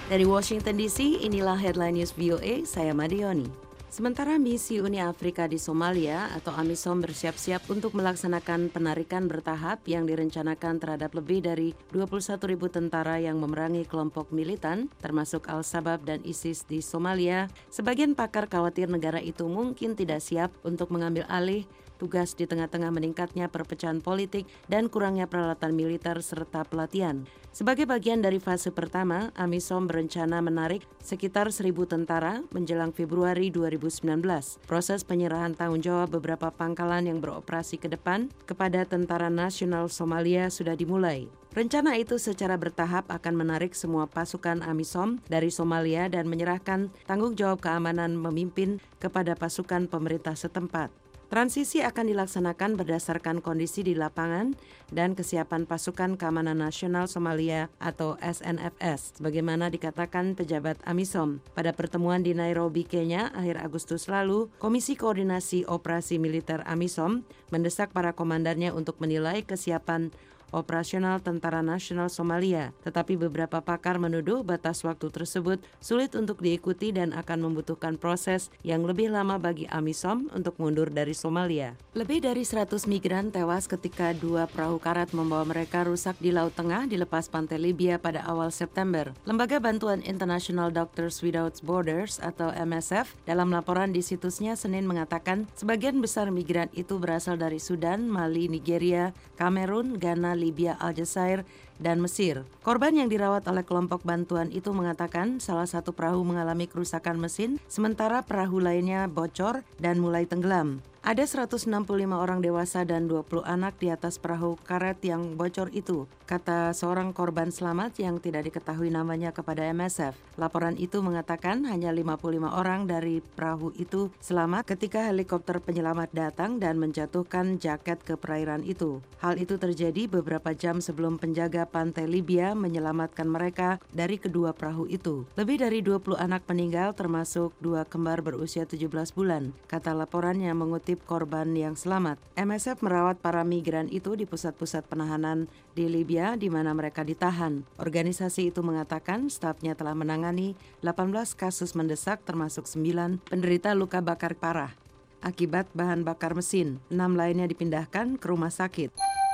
Dari Washington DC, inilah Headline News VOA, saya Madioni. Sementara misi Uni Afrika di Somalia atau AMISOM bersiap-siap untuk melaksanakan penarikan bertahap yang direncanakan terhadap lebih dari 21.000 tentara yang memerangi kelompok militan, termasuk Al-Shabaab dan ISIS di Somalia, sebagian pakar khawatir negara itu mungkin tidak siap untuk mengambil alih tugas di tengah-tengah meningkatnya perpecahan politik dan kurangnya peralatan militer serta pelatihan. Sebagai bagian dari fase pertama, AMISOM berencana menarik sekitar 1.000 tentara menjelang Februari 2019. Proses penyerahan tanggung jawab beberapa pangkalan yang beroperasi ke depan kepada Tentara Nasional Somalia sudah dimulai. Rencana itu secara bertahap akan menarik semua pasukan AMISOM dari Somalia dan menyerahkan tanggung jawab keamanan memimpin kepada pasukan pemerintah setempat. Transisi akan dilaksanakan berdasarkan kondisi di lapangan dan kesiapan Pasukan Keamanan Nasional Somalia atau SNFS, sebagaimana dikatakan pejabat AMISOM. Pada pertemuan di Nairobi, Kenya, akhir Agustus lalu, Komisi Koordinasi Operasi Militer AMISOM mendesak para komandannya untuk menilai kesiapan operasional Tentara Nasional Somalia, tetapi beberapa pakar menuduh batas waktu tersebut sulit untuk diikuti dan akan membutuhkan proses yang lebih lama bagi AMISOM untuk mundur dari Somalia. Lebih dari 100 migran tewas ketika 2 perahu karet membawa mereka rusak di Laut Tengah dilepas pantai Libya pada awal September. Lembaga Bantuan International Doctors Without Borders atau MSF dalam laporan di situsnya Senin mengatakan sebagian besar migran itu berasal dari Sudan, Mali, Nigeria, Kamerun, Ghana, Libya, Aljazair, dan Mesir. Korban yang dirawat oleh kelompok bantuan itu mengatakan salah satu perahu mengalami kerusakan mesin, sementara perahu lainnya bocor dan mulai tenggelam. Ada 165 orang dewasa dan 20 anak di atas perahu karet yang bocor itu, kata seorang korban selamat yang tidak diketahui namanya kepada MSF. Laporan itu mengatakan hanya 55 orang dari perahu itu selamat ketika helikopter penyelamat datang dan menjatuhkan jaket ke perairan itu. Hal itu terjadi beberapa jam sebelum penjaga pantai Libya menyelamatkan mereka dari kedua perahu itu. Lebih dari 20 anak meninggal termasuk 2 kembar berusia 17 bulan, kata laporan yang mengutip korban yang selamat. MSF merawat para migran itu di pusat-pusat penahanan di Libya di mana mereka ditahan. Organisasi itu mengatakan stafnya telah menangani 18 kasus mendesak termasuk 9 penderita luka bakar parah akibat bahan bakar mesin. 6 lainnya dipindahkan ke rumah sakit.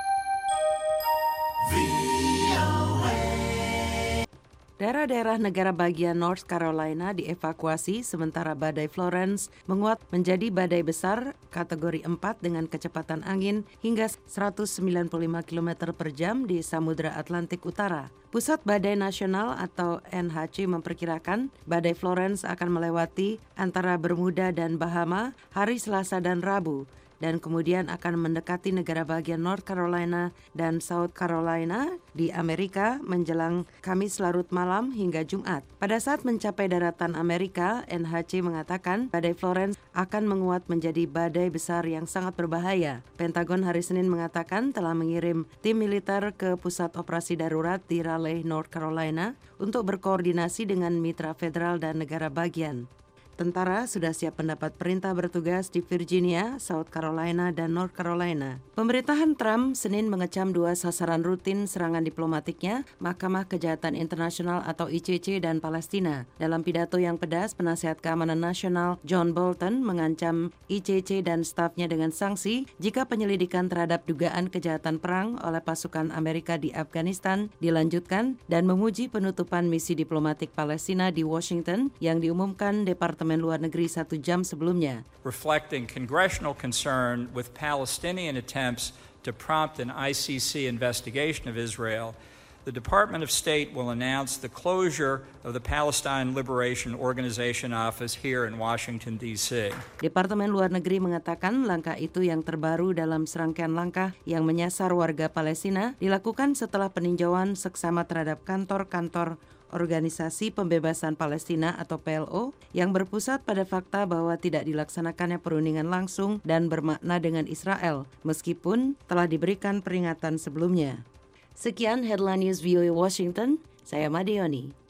Daerah-daerah negara bagian North Carolina dievakuasi sementara badai Florence menguat menjadi badai besar kategori 4 dengan kecepatan angin hingga 195 km per jam di Samudra Atlantik Utara. Pusat Badai Nasional atau NHC memperkirakan badai Florence akan melewati antara Bermuda dan Bahama hari Selasa dan Rabu, dan kemudian akan mendekati negara bagian North Carolina dan South Carolina di Amerika menjelang Kamis larut malam hingga Jumat. Pada saat mencapai daratan Amerika, NHC mengatakan badai Florence akan menguat menjadi badai besar yang sangat berbahaya. Pentagon hari Senin mengatakan telah mengirim tim militer ke pusat operasi darurat di Raleigh, North Carolina untuk berkoordinasi dengan mitra federal dan negara bagian. Tentara sudah siap mendapat perintah bertugas di Virginia, South Carolina, dan North Carolina. Pemerintahan Trump Senin mengecam 2 sasaran rutin serangan diplomatiknya, Mahkamah Kejahatan Internasional atau ICC dan Palestina. Dalam pidato yang pedas, Penasihat Keamanan Nasional John Bolton mengancam ICC dan stafnya dengan sanksi jika penyelidikan terhadap dugaan kejahatan perang oleh pasukan Amerika di Afghanistan dilanjutkan dan memuji penutupan misi diplomatik Palestina di Washington yang diumumkan Departemen Luar Negeri 1 jam sebelumnya. Reflecting congressional concern with Palestinian attempts to prompt an ICC investigation of Israel, the Department of State will announce the closure of the Palestine Liberation Organization office here in Washington, D.C. Departemen Luar Negeri mengatakan langkah itu yang terbaru dalam serangkaian langkah yang menyasar warga Palestina dilakukan setelah peninjauan seksama terhadap kantor-kantor Organisasi Pembebasan Palestina atau PLO yang berpusat pada fakta bahwa tidak dilaksanakannya perundingan langsung dan bermakna dengan Israel, meskipun telah diberikan peringatan sebelumnya. Sekian Headline News VOA Washington, saya Madioni.